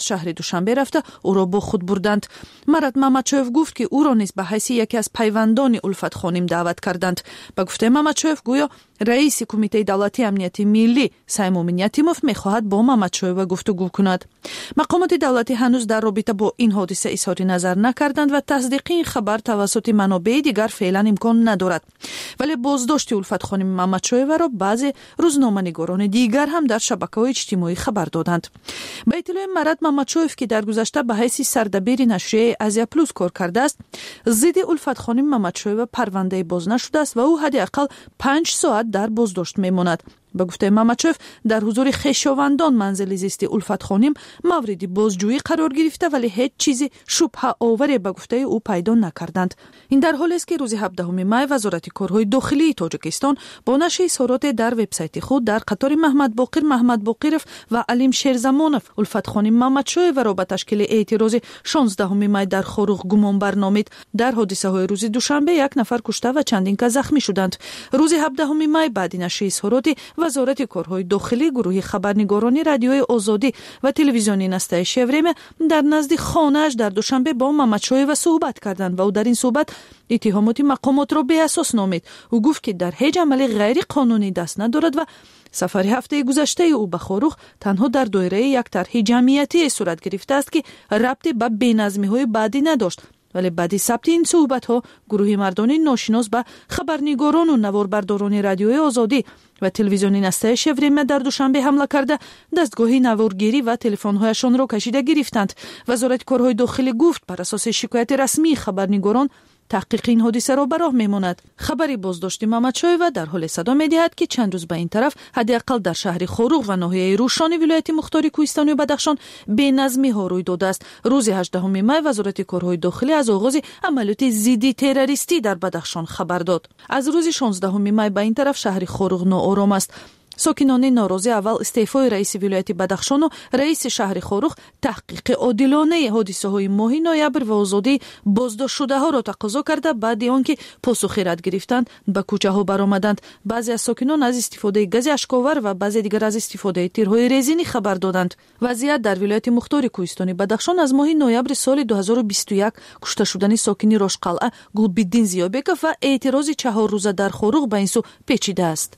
شهر دوشنبه رفته او را با خود بردند. مراد مامچوف گفت که او را نیز به حیث یکی از پیوندان الفت خانم دعوت کردند. به گفته مامچوف گویا رئیس کمیته دولتی امنیت ملی سیمومین یتیموف میخواهد با مامچوف گفتگو کند. مقامات دولتی هنوز در رابطه با این حادثه اظهار نظر نکردند و تصدیق این خبر توسط منابع دیگر فعلا امکان ندارد. ولی بازداشت الفت خانم مامچوف را بعضی روزنامه‌نگاران دیگر هم در شبکه‌های اجتماعی خبر دادند. به اطلاع مراد مامچوف که در گذشته به حیث سردبیر نشریه آزیا پلوس کار کرده است، ضد الفت خانم مامچوف پرونده باز نشده است و او حداقل 5 ساعت در بازداشت میماند. به گفته مامچوف در حضور خویشاوندان منزل زیست الفت خانم مورد بازجویی قرار گرفته ولی هیچ چیزی شبهه آور به گفته او پیدا نکردند. این در حالی است که روز 17 می وزارت کارهای داخلی تاجیکستان با نشر اظهارات در وبسایت خود در قطار محمد باقرف و علیم شیرزمانوف الفت خانم مامچوف را به تشکیل اعتراض 16 می در خاروغ گمان برنامید. در حادثه های روز دوشنبه 1 نفر کشته و چندین که زخمی شدند. روز 17 می بعد نشر اظهارات وزارت کارهای داخلی گروه خبرنگارانی رادیوی آزادی و تلویزیونی نسته شوریم در نزد خانه‌اش در دوشنبه با مامچوف صحبت کردند و او در این صحبت اتهامات مقامات را بی اساس نامید. او گفت که در هیچ عمل غیر قانونی دست ندارد و سفر هفته گذشته او به خاروغ تنها در دایره یک طرح جمعیتی صورت گرفته است که ربطی به بی‌نظمی‌های بعدی نداشت. ولی بعد ثبت این صحبت‌ها گروه مردان ناشناس به خبرنگاران و نواربرداران رادیوی آزادی و تلویزیونی نسته شوریم در دوشنبه حمله کرده دستگاه نوارگیری و تلفن‌هایشان را کشیده گرفتند. وزارت کارهای داخلی گفت بر اساس شکایت رسمی خبرنگاران تحقیق این حادثه را به راه میماند. خبری بازداشت مامچوف در حال صدا می‌دهد که چند روز به این طرف حداقل در شهر خاروغ و ناحیه روشان ولایت مختار کوهستان و بدخشان بی‌نظمی‌ها روی داده است. روز 18 می وزارت کارهای داخلی از آغاز عملیات ضد تروریستی در بدخشان خبر داد. از روز 16 می به این طرف شهر خاروغ ناآرام است. ساکنان ناراضی اول استعفای رئیس ولایت بدخشان و رئیس شهر خاروغ تحقیق عادلانه حادثه‌های ماه نوامبر و آزادی بازداشت شده‌ها را تقاضا کرده بعد آنکه پاسخی رد گرفتند به کوچه‌ها برآمدند. بعضی از ساکنان از استفاده گاز اشک‌آور و بعضی دیگر از استفاده تیرهای رزینی خبر دادند. وضعیت در ولایت مختار کوهستان بدخشان از ماه نوامبر سال 2021 کشته شدن ساکنی راشقلعه گلبدین زیابکov و اعتراض 4 روزه در خاروغ به این سو پیچیده است.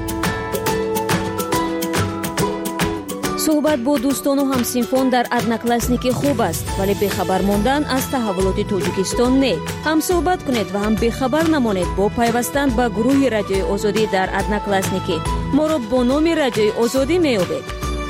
صحبت با دوستان و همسنفان در ادناکلاسنیکی خوب است ولی بخبر ماندن از تحولات تاجیکستان نه. هم صحبت کنید و هم بخبر نمانید با پیوستن به گروه رادیوی آزادی در ادناکلاسنیکی. ما را با نام رادیوی آزادی می‌یابید.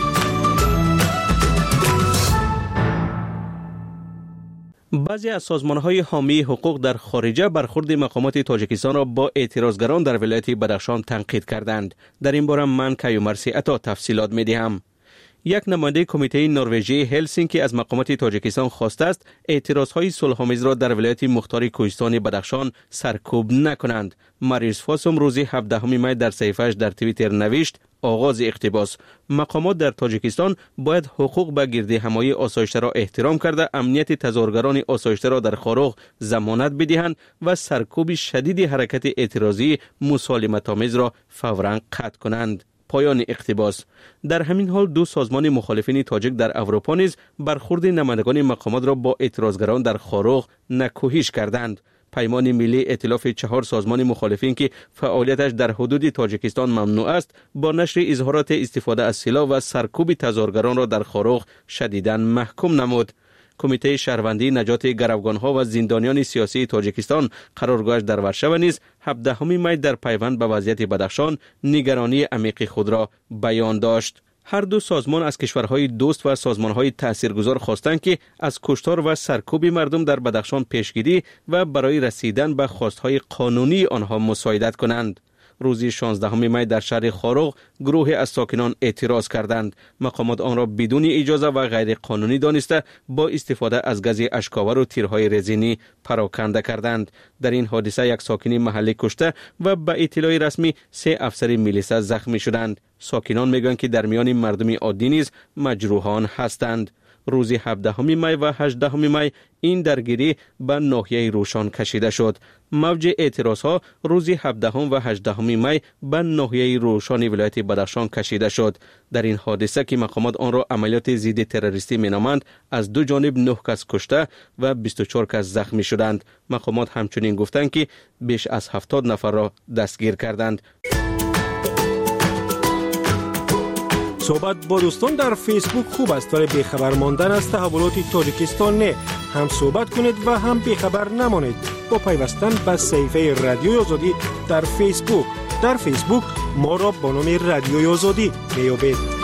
بعضی از سازمان‌های حامی حقوق در خارجه برخورد مقامات تاجیکستان را با اعتراضگران در ولایت بدخشان تنقید کردند. در این باره من کیومرثی عطا تفصیلات می‌دهم. یک نماینده کمیته نروژی هلسینکی از مقامات تاجیکستان خواسته است اعتراضهای صلح‌آمیز را در ولایت مختار کوهستان بدخشان سرکوب نکنند. مریرس فاسم روز 17 می در صفحه‌اش در توییتر نوشت آغاز اقتباس: مقامات در تاجیکستان باید حقوق به گرد همایی آسایشته را احترام کرده، امنیت تظاهرگران آسایشته را در خاروغ ضمانت بدهند و سرکوب شدید حرکت اعتراضی مسالمت‌آمیز را فوراً قطع کنند. پایان اقتباس. در همین حال دو سازمان مخالفین تاجیک در اروپا نیز برخورد نمایندگان مقامات را با اعتراضگران در خاروغ نکوهش کردند. پیمان ملی ائتلاف 4 سازمان مخالفین که فعالیتش در حدود تاجیکستان ممنوع است با نشر اظهارات استفاده از سلاح و سرکوب تظاهرگران را در خاروغ شدیداً محکوم نمود. کمیته شهروندی نجات گروگانها و زندانیان سیاسی تاجیکستان قرارگاهش در ورشو نیز 17 می در پیوند به وضعیت بدخشان نگرانی عمیق خود را بیان داشت. هر دو سازمان از کشورهای دوست و سازمانهای تاثیرگذار خواستند که از کشتار و سرکوب مردم در بدخشان پیشگیری و برای رسیدن به خواستهای قانونی آنها مساعدت کنند. روز 16 می در شهر خاروغ گروه از ساکنان اعتراض کردند. مقامات آن را بدون اجازه و غیر قانونی دانسته با استفاده از گاز اشک‌آور و تیرهای رزینی پراکنده کردند. در این حادثه یک ساکنی محلی کشته و به اطلاع رسمی 3 افسر میلیسا زخمی شدند. ساکنان میگویند که در میان مردم عادی نیز مجروحان هستند. روز 17 می و 18 می این درگیری به ناحیه روشان کشیده شد. موج اعتراضها روز 17 و 18 می به ناحیه روشان ولایت بدخشان کشیده شد. در این حادثه که مقامات آن را عملیات ضد تروریستی مینامند، از دو جانب 9 کس کشته و 24 کس زخمی شدند. مقامات همچنین گفتند که بیش از 70 نفر را دستگیر کردند. صحبت با دوستان در فیسبوک خوب است، ولی بیخبر ماندن از تحولات تاجیکستان نه. هم صحبت کنید و هم بیخبر نمانید با پیوستن به صفحه رادیوی آزادی در فیسبوک. در فیسبوک ما را با نام رادیوی آزادی بیابید.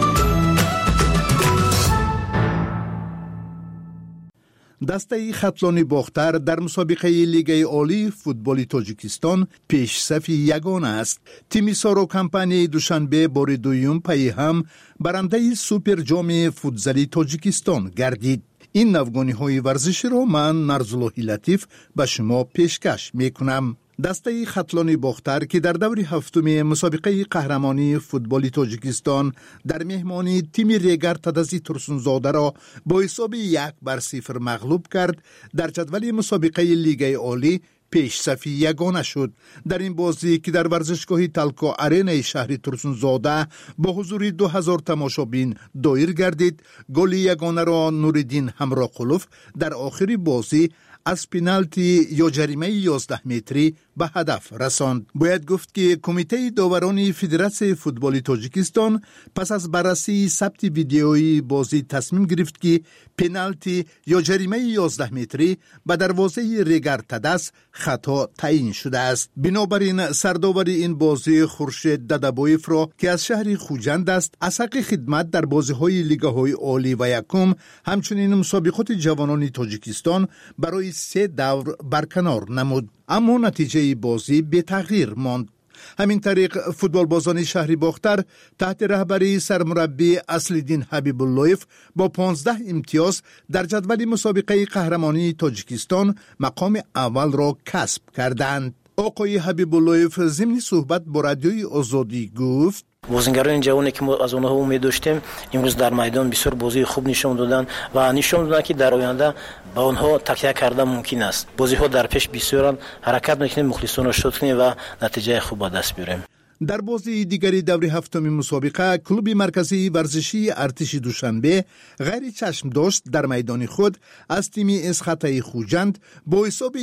دسته خطلانی باختر در مسابقه لیگ عالی فوتبال تاجیکستان پیش صف یگانه است. تیم سارو کمپانی دوشنبه بار دوم پی هم برنده سوپر جام فوتزالی تاجیکستان گردید. این نوگانی های ورزشی را من نرزالله لطیف به شما پیشکش می کنم. دسته خطلانی باختر که در دور هفتم مسابقه قهرمانی فوتبال تاجیکستان در مهمانی تیم ریگر تدزی ترسونزاده را با حساب 1-0 مغلوب کرد، در جدول مسابقه لیگ عالی پیش صف یگانه شد. در این بازی که در ورزشگاه تلکا آرینای شهر ترسونزاده با حضور 2000 تماشابین دایر گردید، گل یگانه را نوردین همراقلوف در آخر بازی از پنالتی یا جریمه 11 متری به هدف رساند. باید گفت که کمیته داوران فدراسیون فوتبال تاجیکستان پس از بررسی ثبت ویدیویی بازی تصمیم گرفت که پنالتی یا جریمه 11 متری به دروازه ریگر تدس خطا تعیین شده است. بنابراین سرداور این بازی خورشید ددبایف را که از شهر خوجند است، از حق خدمت در بازی‌های لیگ‌های عالی و یکم همچنین مسابقات جوانان تاجیکستان برای 3 دور برکنار نمود، اما نتیجه بازی به تغییر ماند. همین طریق فوتبال بازان شهری باختر تحت رهبری سرمربی اصل‌الدین حبیب اللهیف با 15 امتیاز در جدول مسابقه قهرمانی تاجیکستان مقام اول را کسب کردند. آقای حبیب اللهیف ضمن صحبت با رادیوی آزادی گفت: بازیگران جوانی که ما از اونها امید داشتیم امروز در میدان بسیار بازی خوب نشون دادن و نشون دادن که در آینده با اونها تکیه کردن ممکن است. بازی‌ها در پیش بسیارن، حرکت میکنیم، مخلصانه شد کنیم و نتیجه خوب به دست بیاریم. در بازی دیگری دور هفتم مسابقه کلوب مرکزی ورزشی ارتش دوشنبه غیر چشم داشت در میدان خود از تیم اسخطه خوجند با حساب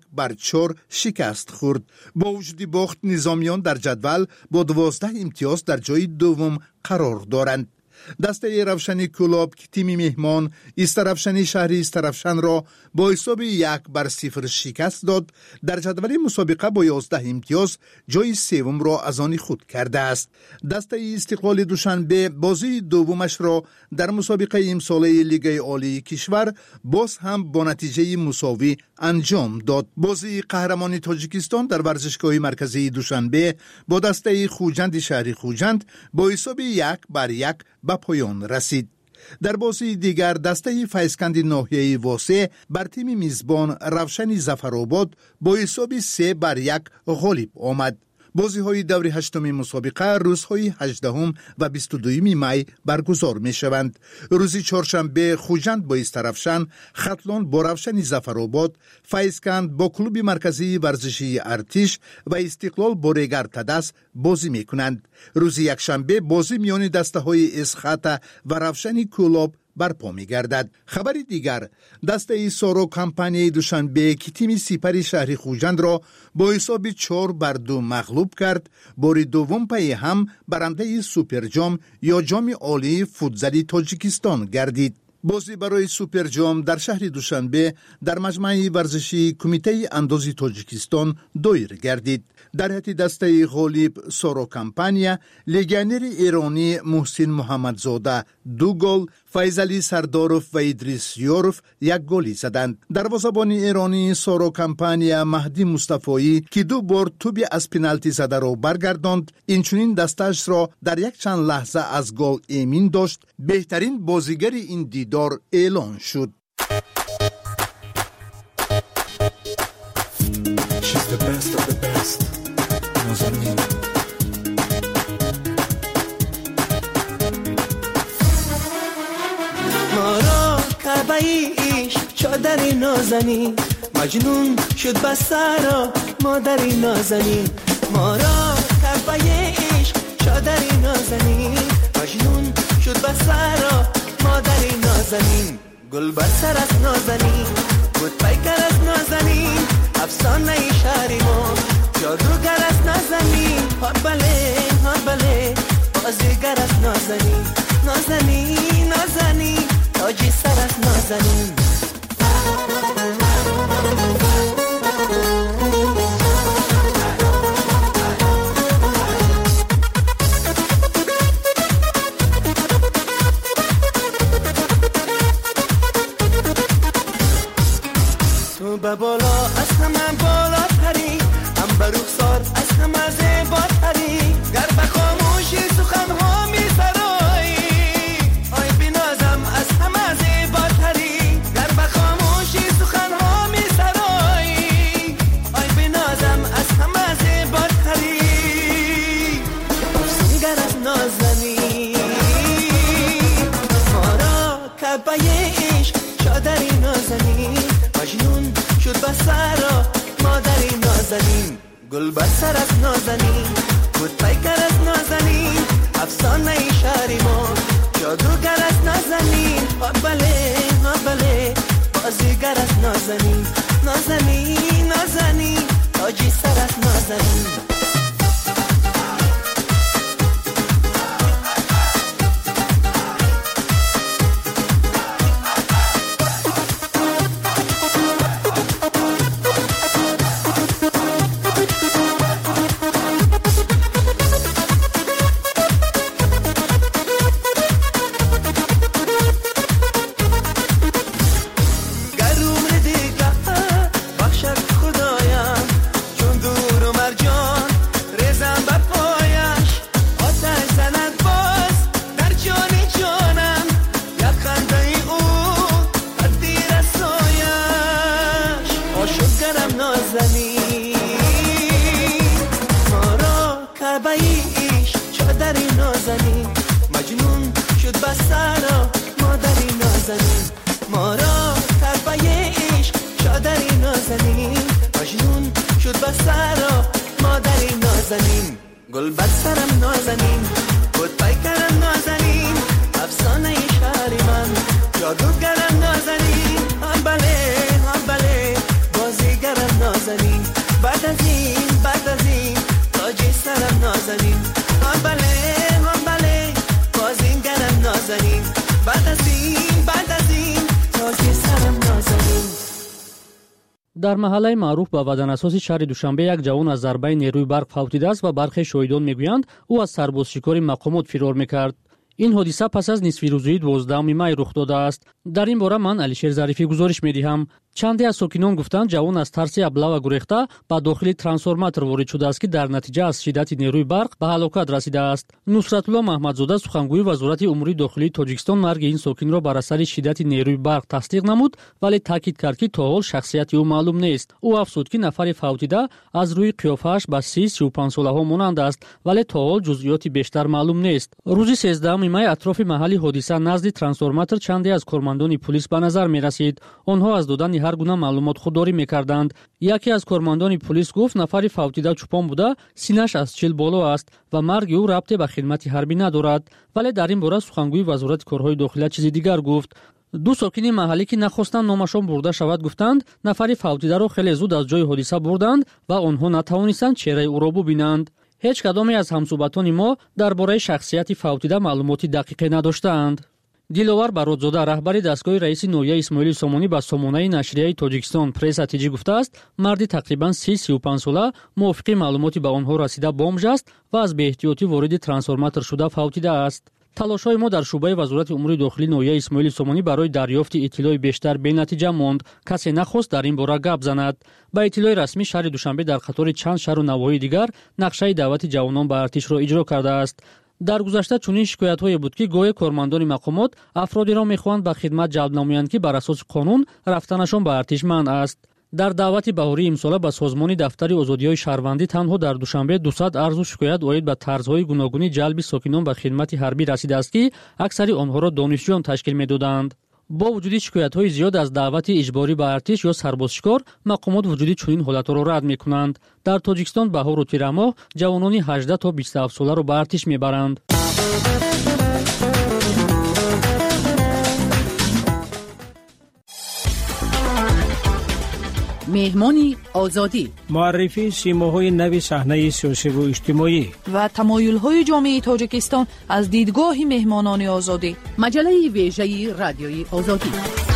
1-4 شکست خورد. با وجود باخت نظامیان در جدول با 12 امتیاز در جای دوم قرار دارند. دسته روشنی کلوب که تیم مهمان استرفشنی شهری استرفشن را با حساب 1-0 شکست داد، در جدول مسابقه با 11 امتیاز جای سوم را از آن خود کرده است. دسته استقلال دوشنبه بازی دومش را در مسابقه امساله لیگ عالی کشور باز هم با نتیجه مساوی انجام داد. بازی قهرمانی تاجیکستان در ورزشگاه مرکزی دوشنبه با دسته خوجند شهری خوجند با حساب 1-1 به پایان رسید. در بازی دیگر دسته فیضکند ناحیه واسه بر تیم میزبان روشن ظفرآباد با حساب 3-1 غالب آمد. بازی های دور هشتم مسابقه روزهای 18 و 22 می برگزار می شوند. روزی چهارشنبه خوجند با استرفشن، خطلان با روشن ظفرآباد، فیضکند با کلوب مرکزی ورزشی ارتش و استقلال با ریگر تدس بازی می کنند. روزی یکشنبه بازی میان دسته های اسخطه و روشن کلوب برپا می گردد. خبری دیگر، دسته سارو کمپانی دوشنبه که تیم سپر شهری خوجند را با حساب 4-2 مغلوب کرد، بار دوم پی هم برنده سوپر جام یا جام عالی فوتزالی تاجیکستان گردید. بازی برای سوپر جام در شهر دوشنبه در مجمع ورزشی کمیته اندازی تاجیکستان دایر گردید. در حتی دسته غالب سارو کمپانیا لگانر ایرانی محسن محمدزاده 2 گل، فیضعلی سرداروف و ادریس یوروف 1 گلی زدند. دروازه‌بان ایرانی سارو کمپانیا مهدی مصطفایی که 2 بار توپ از پنالتی زده را برگرداند، اینچنین دستش را در یک چند لحظه از گل امین داشت، بهترین بازیگر این دیدار اعلان شد. She's the best of the best. نازنین مرا کعبه عشق چادر نازنین مجنون شد بسر مادر نازنین ما را کعبه عشق چادر نازنین مجنون شد بسر مادر نازنین گل بر سر از نازنین بود پیکر از نازنین افسانه شهر ما جادوگر از نازنین ها بله بازیگر از نازنین نازنین نازنین تاجی سر از نازنین تو به بالا از همه بالا تری هم به رخسار از همه زیبا تری گر به خاموشی سخن ها می سرایی آی بنازم از همه زیبا تری گر به خاموشی سخن ها می سرایی آی بنازم از همه زیبا تری افسونگر از نازنی ما را کعبه عشق چادری نازنی مجنون شد بسر مادری نازنین گل بر سر از نازنین بود پیکر از نازنین افسانه شهر ما جادوگر از نازنین ها بله بازیگر از نازنین نازنین نازنین تاجی سر از نازنین گل بر سرم نازنین بود پیکرم نازنین افسانه شهر من جادوگرم نازنین هم بله بازیگرم نازنین بعد از این تاج سرم نازنین هم بله بازیگرم نازنین بعد از این تاج سرم نازنین. дар маҳаллаи маъруф ба ватанасоси шаҳри душанбе як ҷавон аз зарбаи нерӯи барқ фавтидааст ва бархе шоҳидон мегӯянд ӯ аз сарбозшикори мақомот фирор мекард. ин ҳодиса пас аз нисфирӯзии 12 май рух додааст. дар ин бора ман алишер зарифӣ гузориш медиҳам. чанде аз сокинон гуфтанд ҷавон аз тарси аблава гурехта ба дохили трансформатор ворид шудааст ки дар натиҷа аз шиддати нерӯи барқ ба ҳалокат расидааст. нусратулло маҳмадзода сухангӯи вазорати умури дохилии тоҷикистон марги ин сокинро бар асари шиддати нерӯи барқ тасдиқ намуд, вале таъкид кард ки то ҳол шахсияти ӯ маълум нест. ӯ афзуд ки нафари фавтида аз рӯи қиёфааш ба 30-35 солаҳо монанд аст, вале то ҳол ҷузъиёти бештар маълум нест. рӯзи 13 май атрофи маҳалли ҳодиса назди трансформатор чанде аз кормандони пулис ба назар мерасид. онҳо аз додани ҳар гуна маълумот худдорӣ мекарданд. яке аз кормандони пулис гуфт нафари фавтида чӯпон буда, синаш аз 40 боло аст ва марги ӯ рабте ба хидмати ҳарбӣ надорад. вале дар ин бора сухангӯи вазорати корҳои дохилия чизи дигар гуфт. ду сокини маҳаллӣ ки нахостанд номашон бурда шавад гуфтанд нафари фавтидаро хеле зуд аз ҷои ҳодиса бурданд ва онҳо натавонистанд чеҳраи ӯро бубинанд. ҳеҷ кадоме аз ҳамсӯҳбатони мо дар бораи шахсияти фавтида маълумоти дақиқе надоштаанд. диловар бародзода раҳбари дастгоҳи раиси ноҳияи исмоили сомонӣ ба сомонаи нашрияи тоҷикистон пресс-атиҷӣ гуфтааст марди тақрибан 30-35 сола мувофиқи маълумоти ба онҳо расида бомж аст ва аз беэҳтиётӣ вориди трансформатор шуда фавтидааст. талошҳои мо дар шӯъбаи вазорати умури дохилии ноҳияи исмоили сомонӣ барои дарёфти иттилои бештар бенатиҷа монд. касе нахост дар ин бора гап занад. ба иттилои расмӣ шаҳри душанбе дар қатори чанд шаҳру навоҳии дигар нақшаи даъвати ҷавонон ба артишро иҷро кардааст. дар гузашта чунин шикоятҳое буд ки гоҳе кормандони мақомот афродеро мехоҳанд ба хидмат ҷалб намоянд ки бар асоси қонун рафтанашон ба артиш манъ аст. дар даъвати баҳории имсола ба созмони дафтари озодиҳои шаҳрвандӣ танҳо дар душанбе 200 арзу шикоят оид ба тарзҳои гуногуни ҷалби сокинон ба хидмати ҳарбӣ расидааст ки аксари онҳоро донишҷӯён ташкил медоданд. бо вуҷуди шикоятҳои зиёд аз даъвати иҷборӣ ба артиш ё сарбозшикор мақомот вуҷуди чунин ҳолатҳоро рад мекунанд. дар тоҷикистон баҳору тирамоҳ ҷавонони 18 то 27 соларо ба артиш мебаранд. меҳмони озодӣ муаррифии симоҳои нави саҳнаи сиёсиву иҷтимоӣ ва тамоюлҳои ҷомеаи тоҷикистон аз дидгоҳи меҳмонони озодӣ. маҷалаи вежаи радиои озодӣ.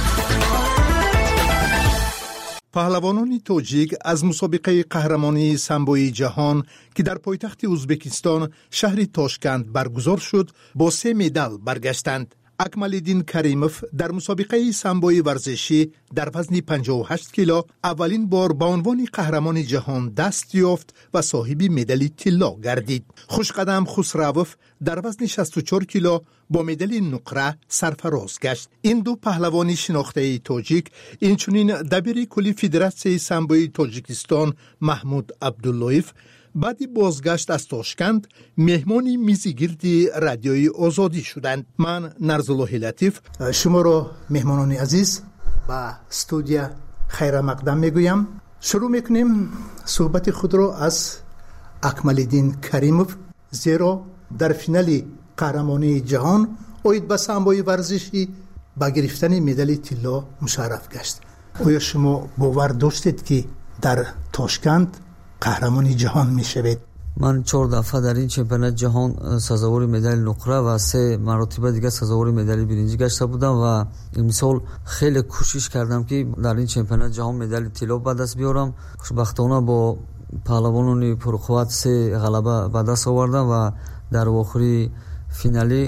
паҳлавонони тоҷик аз мусобиқаи қаҳрамонии самбои ҷаҳон ки дар пойтахти ӯзбекистон шаҳри Тошканд баргузор шуд, бо 3 медал баргаштанд. акмалиддин каримов дар мусобиқаи самбои варзишӣ дар вазни 58 кило аввалин бор ба унвони қаҳрамони ҷаҳон даст ёфт ва соҳиби медали тилло гардид. хушқадам хусравов дар вазни 64 кило бо медали нуқра сарфароз гашт. ин ду паҳлавони шинохтаи тоҷик инчунин дабири кулли федератсияи самбои тоҷикистон маҳмуд абдуллоев баъди бозгашт аз Тошканд меҳмони мизи гирди радиои озодӣ шуданд. ман Нарзуллоҳи Латиф шуморо меҳмонони азиз ба студия хайрамақдам мегӯям. шурӯъ мекунем суҳбати худро аз Акмалиддин Каримов, зеро дар финали қаҳрамонии ҷаҳон оид ба самбои варзишӣ ба гирифтани медали тилло мушарраф гашт. оё шумо бовар доштед ки дар Тошканд қаҳрамони ҷаҳон мешавед? ман 4 дафъа дар ин чемпионати ҷаҳон сазовори медали нуқра ва 3 маротиба дигар сазовори медали биринҷӣ гашта будам ва имсол хеле кӯшиш кардам ки дар ин чемпионати ҷаҳон медали тилло ба даст биёрам. хушбахтона бо паҳлавонони пурқувват 3 ғалаба ба даст овардам ва дар охири финали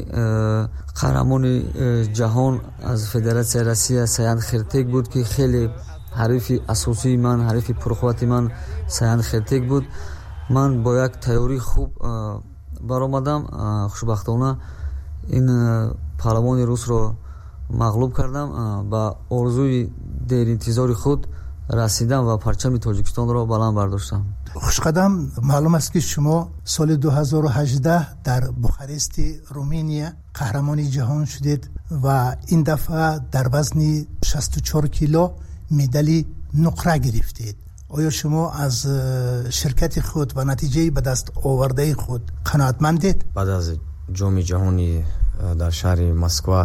қаҳрамони ҷаҳон аз Федератсияи Россия Саян Хертек буд ки хеле ҳарифи асосии ман, ҳарифи пурқуввати ман Саян Хертек буд. ман бо як тайёрӣ хуб баромадам. хушбахтона ин паҳлавони русро мағлуб кардам, ба орзуи деринтизори худ расидам ва парчами Тоҷикистонро баланд бардоштам. хушқадам, маълум аст ки шумо соли 2018 дар Бухарести Румыния қаҳрамони ҷаҳон шудед ва ин дафъа дар вазни 64 кило медали нуқра гирифтед. оё шумо аз ширкати худ ва натиҷаи ба даст овардаи худ қаноатмандед? баъд аз ҷоми ҷаҳони дар шаҳри Москва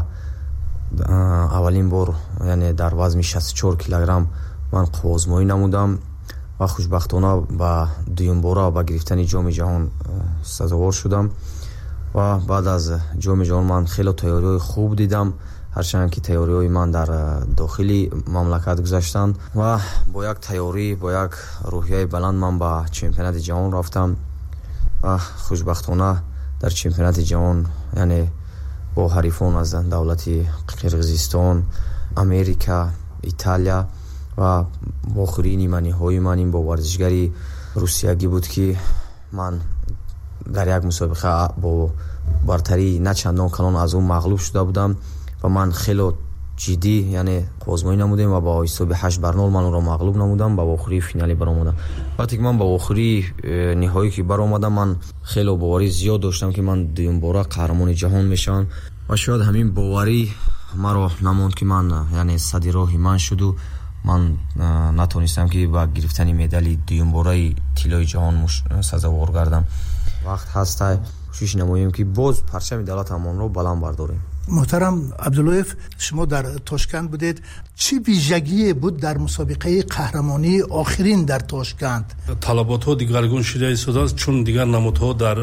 аввалин бор, яъне дар вазни 64 килограмм ман қуввозмоӣ намудам ва хушбахтона ба дуюмбора ба гирифтани ҷоми ҷаҳон сазовор шудам. ва баъд аз ҷоми ҷаҳон ман хеле тайёриҳои хуб дидам, ҳарчанд ки тайёриҳои ман дар дохили мамлакат гузаштанд ва бо як тайёрӣ, бо як рӯҳияи баланд ман ба чемпионати ҷаҳон рафтам ва хушбахтона дар чемпионати ҷаҳон, яъне бо ҳарифон аз давлати Қирғизистон, Америка, Италия ва охирин ниманиҳои ман ин бо варзишгари русиягӣ буд ки ман дар як мусобиқа бо бартарӣ на чандон калон аз ӯ мағлуб шуда будам ва ман хело ҷиддӣ, яъне озмоӣ намудем ва ба ҳисоби 8-0 ман ӯро мағлуб намудам. ба охири финалӣ баромадам. вақте ки ман ба охири ниҳоӣ ки баромадам, ман хело боварӣ зиёд доштам ки ман дуюмбора қаҳрамони ҷаҳон мешавам ва шояд ҳамин боварӣ маро намонд ки ман, яъне сади роҳи ман шуду ман натонистам ки ба гирифтани медали дуюмбораи тиллои ҷаҳон сазовор гардам. вақт ҳастай кӯшиш намоем ки боз парчами давлатамонро баланд бардорем. муҳтарам Абдуллоев, шумо дар Тошканд будед. чӣ вижагие буд дар мусобиқаи қаҳрамонии охирин дар Тошканд? талаботҳо дигаргун шуда истодааст, чун дигар намудҳо дар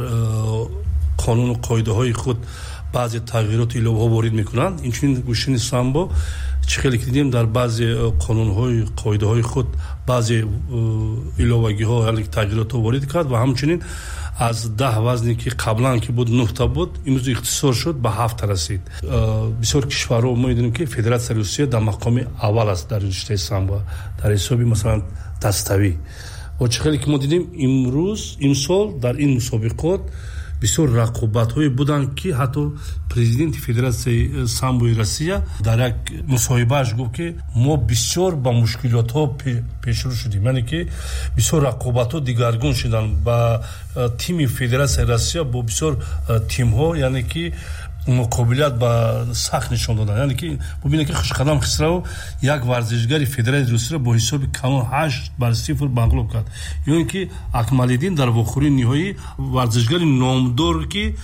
қонуну қоидаҳои худ баъзе тағйироту иловаҳо ворид мекунанд. инчунин гӯшини самбо чӣ хеле ки дидем дар баъзе қонунҳои қоидаҳои худ баъзе иловагиҳо, яъне тағйиротҳо ворид кард ва ҳамчунин аз 10 вазне ки қаблан ки буд 9 та буд, имрӯз ихтисор шуд ба 7 та расид. бисёр кишварҳо мо медонем ки Федератсияи Русия дар мақоми аввал аст дар риштаи самбо, дар ҳисоби масалан даставӣ. ва чӣ хеле ки мо дидем имрӯз имсол дар ин мусобиқот бисёр рақобатҳое буданд ки ҳатто президенти Федератсияи самбои Россия дар як мусоҳибааш гуфт ки мо бисёр ба мушкилотҳо пешрӯ шудем, яъне ки бисёр рақобатҳо дигаргун шуданд ба тими Федератсияи Россия бо бисёр тимҳо, яъне ки مقابلت با سخت نشان دادن. یعنی که ببینید که خوشقدم خسرو یک ورزشگری فدرال روسیه را با حساب کانون 8-0 مغلوب کرد. یا اینکه اکمالدین در واخوری نهایی ورزشگری نامدار که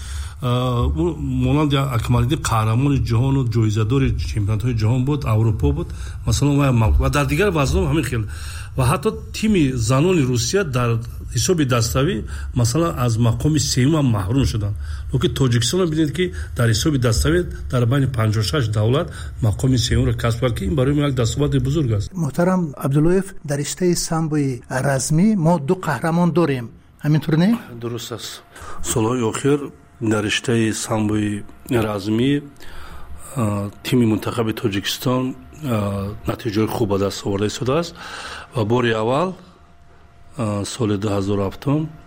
مانند اکمالدین قهرمان جهان و جایزه‌دار چمپیونات‌های جهان بود، اروپا بود مثلا و در دیگر وزن همین خیلی و حتی تیم زنان روسیه در حساب دستاوی مثلا از مقام سوم محروم شدند. لکه تاجیکستان ببینید که در حساب دستاوی در بین 56 دولت مقام سوم را کسب کرد که این برای ما یک دستاورد بزرگ است. محترم عبداللطیف، در رشته سامبوی رزمی ما دو قهرمان داریم، همینطور نه؟ درست است. سالهای اخیر در رشته سامبوی رزمی تیم منتخب تاجیکستان نتیجه خوب به دست آورده شده است و باری اول سال 2007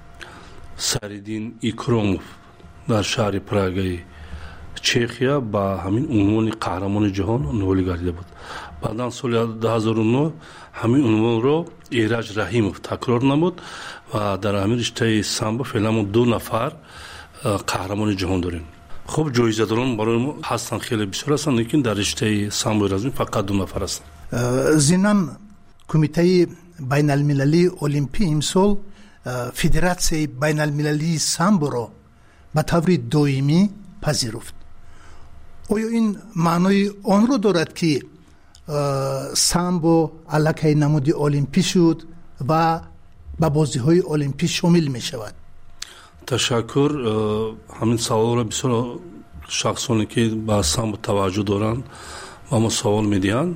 سریدین ایکروموف در شهر پراگای چخیا با همین عنوان قهرمان جهان نولی گردیده بود. بعداً سال 2009 همین عنوان رو ایرج رحیموف تکرار نمود و در همین رشته سامبو فعلا ما 2 نفر قهرمان جهان داریم. خب جایزه داران برای ما هستن، خیلی بسیار هستن، لیکن در رشته سامبو رزمی فقط 2 نفر هستن. ضمناً کمیته بین المللی المپی امسال فدراسیون بین المللی سامبو را به طور دائمی پذیرفت. آیا این معنای آن رو دارد که سامبو علاقه نماد المپی شد و به بازی‌های المپی شامل می شود؟ تشکر. همین سوال را بسیار شخصانی که به سامبو توجه دارند و ما سوال می‌دهند.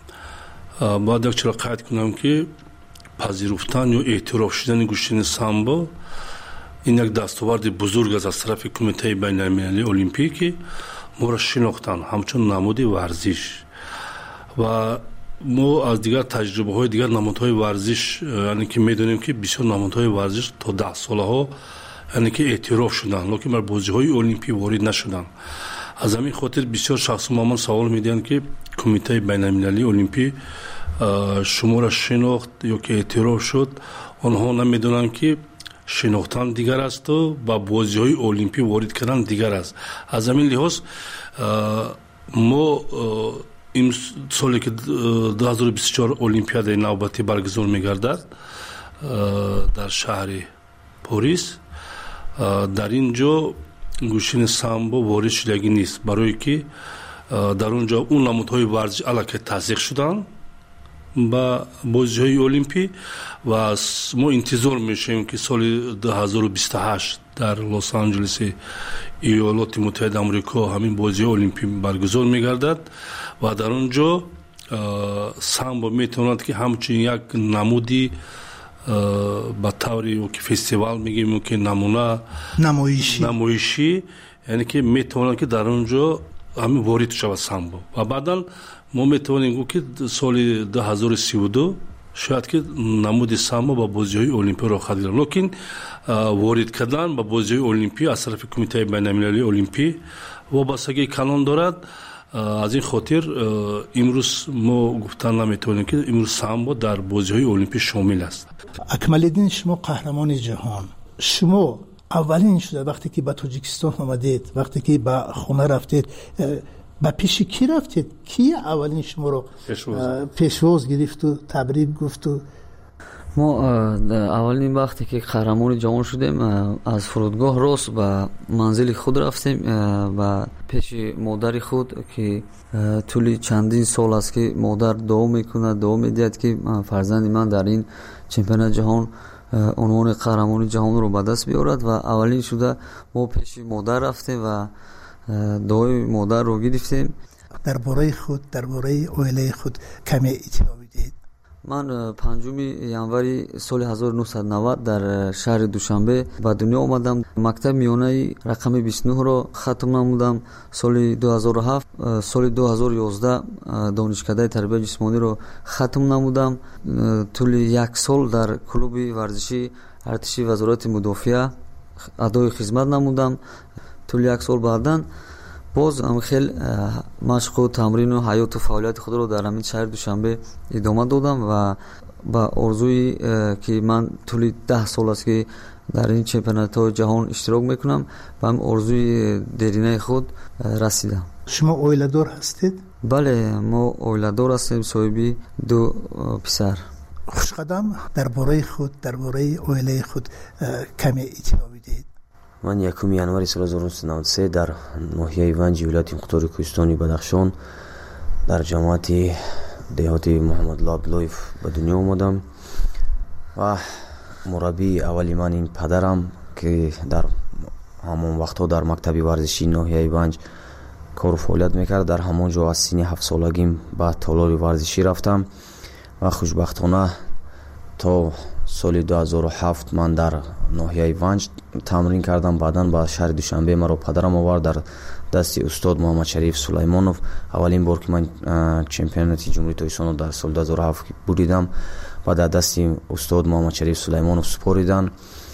باید یک چرا قید کنم که پذیرفتن یا اعتراف شدن گوشتن سامبو این یک دستاورد بزرگ است از طرف کمیته بین المللی المپی که ما را شناختن همچون نماد ورزش و ما از دیگر تجربه های دیگر نمادهای ورزش یعنی که میدونیم که بسیار نمادهای ورزش تا 10 ساله ها یعنی که اعتراف شدن لیکن بر بازی های المپی وارد نشدن. از همین خاطر بسیار شخص ما سوال میدن که کمیته بین المللی المپی شما را شناخت یا که اعتراف شد، آنها نمیدونن که شناختن دیگر است و با بازی های المپی وارد کردن دیگر است. از همین لحاظ ما این سالی که 2024 المپیاد نوبتی برگزار میگردد در شهر پاریس، در اینجا گوشین سامبو وارد شدگی نیست برای که در اونجا اون نمادهای ورزش علاقه تزریق شدن با بازی‌های المپی و ما انتظار میشیم که سال 2028 در لس آنجلس ایالات متحده آمریکا همین بازی المپی برگزار میگردد و در اونجا سامبو میتواند که همچنین یک نمودی با طوری که فستیوال میگیم که نمونه نمایشی یعنی که میتواند که در اونجا همین وارد شود سامبو و بعدا ما میتوانیم که سال 2032 شاید که نمود سامبو با بازی‌های المپی را خواهد گرفت، لیکن وارد کردن با بازی‌های المپی از طرف کمیته بین المللی المپی وابستگی کلان دارد. از این خاطر امروز ما گفتن نمیتونیم که امروز سامبو در بازی‌های المپی شامل است. اکمالدین، شما قهرمان جهان، شما اولین شده وقتی که به تاجیکستان آمدید، وقتی که به خونه رفتید، با پیش کی رفتید؟ کی اولین شما رو پیشواز گرفت و تبریک گفت؟ ما اولین وقتی که قهرمان جهان شدیم از فرودگاه راست به منزل خود رفتیم و پیش مادر خود که طول چندین سال است که مادر دعا میکنه، دعا میدهد که فرزند من در این چمپیونات جهان عنوان قهرمان جهان رو به دست بیارد و اولین شده ما پیش مادر رفتیم و دعای مادر رو گرفتیم. درباره خود، درباره عائله خود کمی اطلاع بدهید. من 5 ینوری سال 1990 در شهر دوشنبه به دنیا آمدم. مکتب میانه رقم 29 رو ختم نمودم. سال 2007 سال 2011 دانشکده تربیت جسمانی رو ختم نمودم. طول 1 سال در کلوب ورزشی ارتشی وزارت مدافعه ادای خدمت نمودم. طول 1 سال بعداً باز هم خیلی مشق و تمرین و حیات و فعالیت خود رو در همین شهر دوشنبه ادامه دادم و با آرزویی که من طول 10 سال است که در این چمپیونات جهان اشتراک میکنم و هم آرزوی درینه خود رسیدم. شما اویلادور هستید؟ بله ما اویلادور هستیم، صاحبی 2 پسر. خوشقدم درباره خود، درباره اویله خود کمی اطلاع بدید. من 1 ینوری سال 1993 در ناحیه ونج ولایت مختار کوهستانی بدخشان در جامعه دهاتی محمد عبداللهیف به دنیا آمدم و مربی اولی من این پدرم که در همون وقتها در مکتب ورزشی ناحیه ونج کار و فعالیت میکرد. در همونجا از سن 7 سالگیم به تالار ورزشی رفتم و خوشبختانه تا سال 2007 من در ناحیه ونج تمرین کردم. بعداً به شهر دوشنبه مرا پدرم آورد در دست استاد محمد شریف سلیمانوف. اولین بار که من چمپیونات جمهوری تایسان در سال 2007 بریدم و در دست استاد محمد شریف سلیمانوف سپاریدن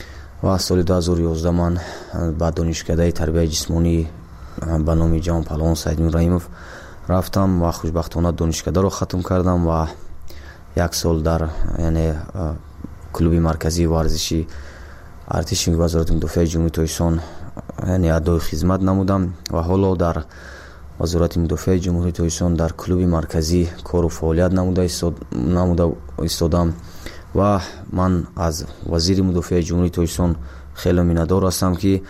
و سال 2011 من به دانشکده تربیت جسمانی به نام جان پهلوان سید رحیموف رفتم و خوشبختانه دانشکده رو ختم کردم و 1 سال در یعنی کلوب مرکزی ورزشی ارتش وزارت مدافع جمهوری تایسان یعنی ادای خدمت نمودم و حالا در وزارت مدافع جمهوری تایسان در کلوب مرکزی کار و فعالیت نموده ایستادم و من از وزیر مدافع جمهوری تایسان خیلی میندار هستم که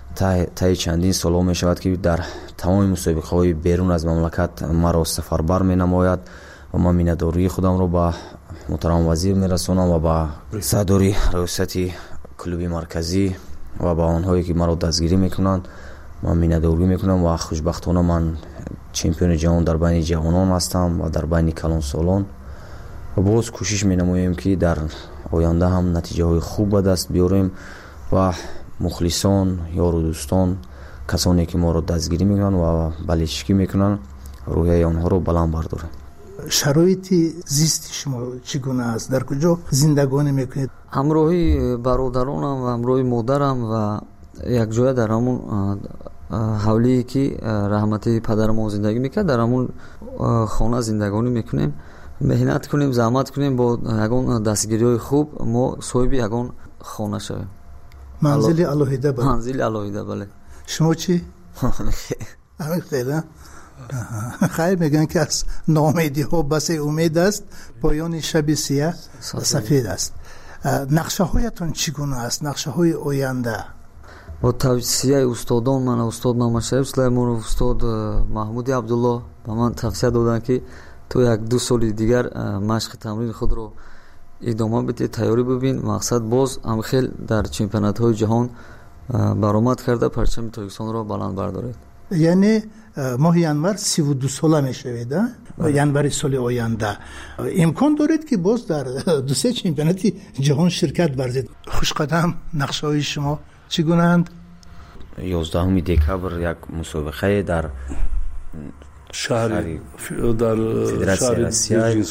تا چندین سال می شود که در تمام مسابقه های بیرون از مملکت مرا سفربر می نماید و من مینداری خودم رو به محترم وزیر میرسونم و به صدری ریاست کلوب مرکزی و با آنهایی که مرا دستگیری میکنند من مینداری میکنم و خوشبختانه من چمپیون جهان در بین جوانان هستم و در بین کلان سالان و باز کوشش مینماییم که در آینده هم نتیجه های خوب به دست بیاریم و مخلصان یار و دوستان کسانی که ما رو دستگیری میکنن و بلیچکی میکنن روحیه آنها رو بلند برداریم. شرایط زیست شما چگونه است؟ در کجا زندگانی میکنید؟ همراهی برادرانم و همراهی مادرم و یک جای در همون حولی که رحمتی پدر ما زندگی میکرد در همون خانه زندگانی میکنیم. مهنت کنیم، زحمت کنیم، با یگان دستگیری های خوب ما صاحب یگان خانه شویم. منزل علاهیده بله. منزل علاهیده بله. شما چی؟ خیلی خیر میگن که از ناامیدی ها بس امید است، پایان شب سیاه سفید است. نقشه هایتون چگونه است؟ نقشه های آینده؟ با توصیه استادان من استاد محمد شریف سلیمانوف، استاد محمود عبدالله به من توصیه دادن که تو 1-2 سال دیگر مشق تمرین خود رو ادامه بده، تیاری ببین، مقصد باز هم خیلی در چمپیونات های جهان برآمد کرده پرچم تاجیکستان رو بلند بردارید. یعنی ماه ینور 32 ساله میشوید ینور سال آینده امکان دارید که باز در 2-3 چمپیونات جهان شرکت ورزید. خوشقدم نقشه های شما چگونه اند؟ 11 دکبر یک مسابقه در شهر فدراسیون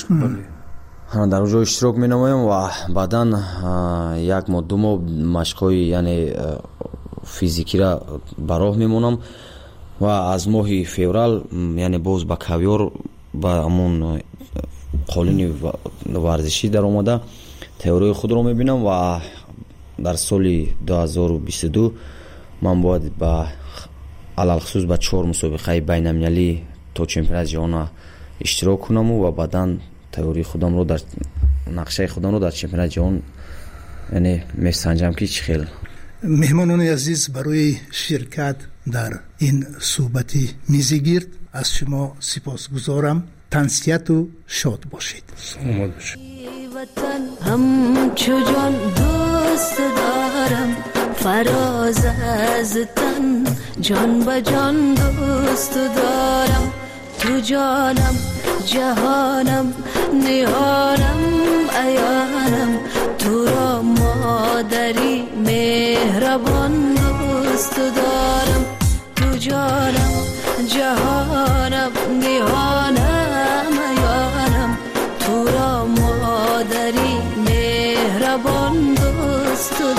در اونجا اشتراک می نمایم و بعدا 1 ماه 2 ماه مشق‌های یعنی فیزیکی را براه میمونم و از ماه فوریه یعنی باز با کاویار با همون قالین ورزشی در اومده تئوری خود رو میبینم و در سال 2022 من باید با علل خصوص با 4 مسابقه بین المللی تا چمپیونات جهان اشتراک کنم و بعدا تئوری خودم رو در نقشه خودم رو در چمپیونات جهان یعنی میسنجم که چه خیلی. مهمانان عزیز برای شرکت در این صحبت میزگیرد از شما سپاسگزارم. تنسیت و شاد باشید. سلامت باشید. همچو جان دوست دارم فراز از تن جان به جان دوست دارم تو جانم جهانم نهانم عیانم تو را مادری مهربان دوست دارم تو جانم جهانم نهانم عیانم تو را مادری مهربان دوست